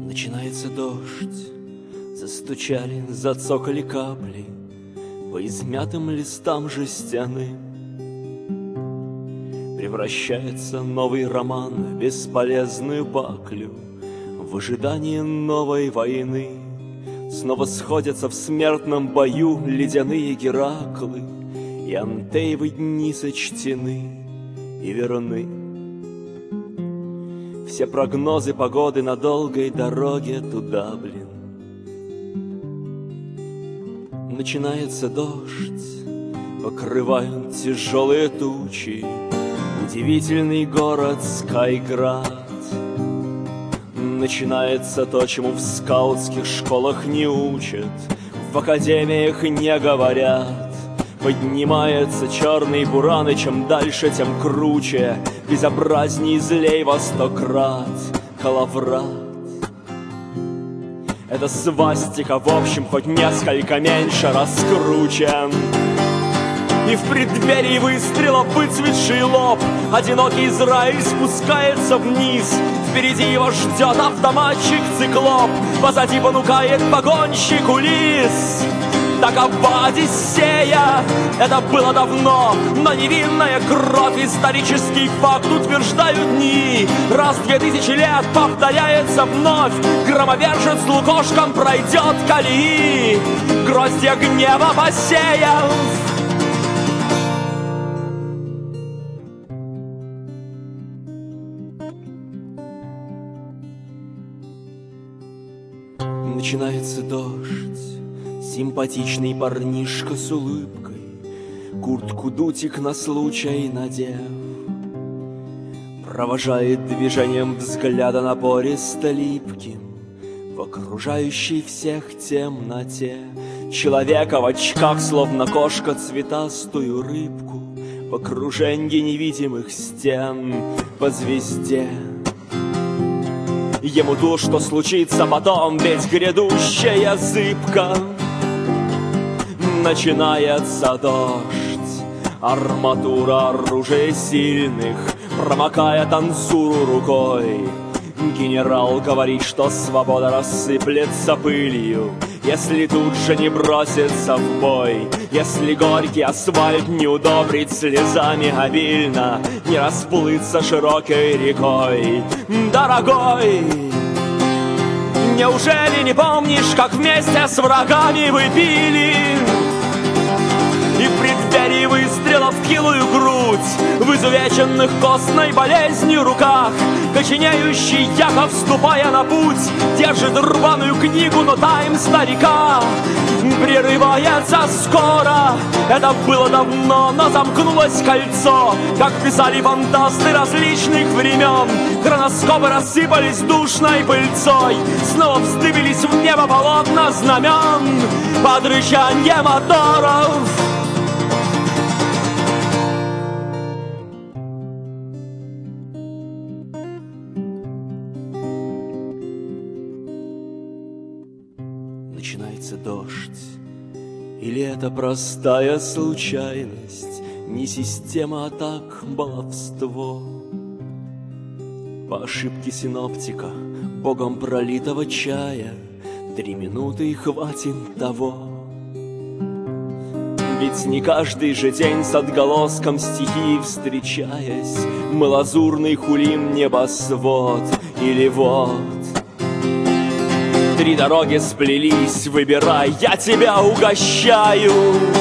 Начинается дождь, застучали, зацокали капли по измятым листам жестяным. Превращается новый роман в бесполезную паклю в ожидании новой войны. Снова сходятся в смертном бою ледяные Гераклы, и Антеевы дни сочтены и верны. Все прогнозы погоды на долгой дороге туда, блин. Начинается дождь, покрывают тяжелые тучи удивительный город Скайград. Начинается то, чему в скаутских школах не учат, в академиях не говорят. Поднимается черный буран, и чем дальше, тем круче, безобразней и злей во 100 крат. Калаврат — это свастика, в общем, хоть несколько меньше раскручен. И в преддверии выстрела выцветший лоб одинокий Израиль спускается вниз. Впереди его ждет автоматчик-циклоп, позади понукает погонщик Улисс. Такова Одиссея, это было давно, но невинная кровь, исторический факт утверждают дни. Раз в 2000 лет повторяется вновь, громовержец с лукошком пройдет колеи, гроздья гнева посеяв. Начинается дождь, симпатичный парнишка с улыбкой, куртку-дутик на случай надев, провожает движением взгляда напористо липким в окружающей всех темноте. Человека в очках, словно кошка, цветастую рыбку в окружении невидимых стен по звезде. Ему то, что случится потом, ведь грядущая зыбка. Начинается дождь, арматура оружия сильных промокая танцуру рукой. Генерал говорит, что свобода рассыплется пылью, если тут же не бросится в бой, если горький асфальт не удобрить слезами обильно, не расплыться широкой рекой. Дорогой, неужели не помнишь, как вместе с врагами вы пили? И в преддверии выстрелов в хилую грудь, в изувеченных костной болезнью руках, коченеющий Яков, вступая на путь, держит рваную книгу, но тайм старика прерывается скоро. Это было давно, но замкнулось кольцо, как писали фантасты различных времен. Хроноскопы рассыпались душной пыльцой, снова вздыбились в небо полотна знамен под рычанье моторов. Начинается дождь, или это простая случайность, не система атак, баловство? По ошибке синоптика, богом пролитого чая, 3 минуты и хватит того. Ведь не каждый же день с отголоском стихии встречаясь, мы лазурный хулим небосвод. Или вот 3 дороги сплелись, выбирай, я тебя угощаю.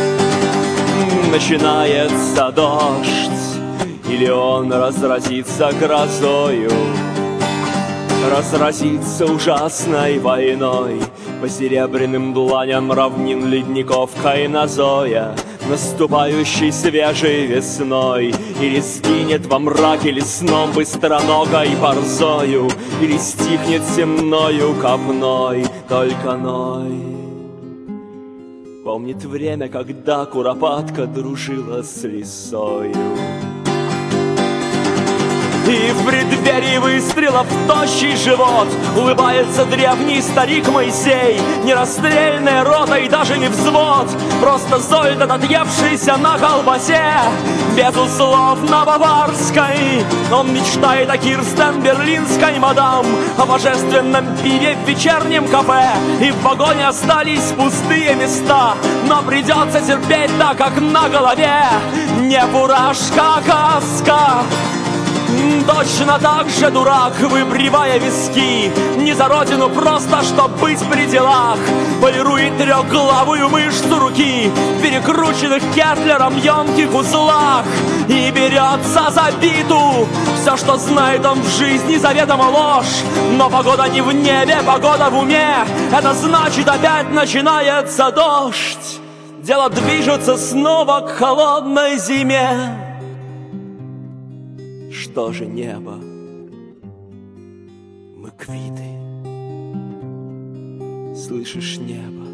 Начинается дождь, или он разразится грозою, разразится ужасной войной по серебряным дланям равнин ледников кайнозоя, наступающей свежей весной. Или сгинет во мраке лесном быстроногой борзою, или стихнет земною копной только ной. Помнит время, когда куропатка дружила с лисою. И в преддверии выстрелов в тощий живот улыбается древний старик Моисей. Не расстрельная рота и даже не взвод, просто Зольдан, отъевшийся на колбасе. Безусловно, баварской. Он мечтает о Кирстен, берлинской мадам, о божественном пиве в вечернем кафе. И в вагоне остались пустые места, но придется терпеть так, как на голове не фуражка, а каска. Точно так же, дурак, выбривая виски, не за родину, просто чтоб быть при делах, полирует трехглавую мышцу руки в перекрученных Кетлером емких узлах и берется за биту. Все, что знает он в жизни, заведомо ложь. Но погода не в небе, погода в уме. Это значит, опять начинается дождь. Дело движется снова к холодной зиме. Что же небо? Мы квиты. Слышишь, небо?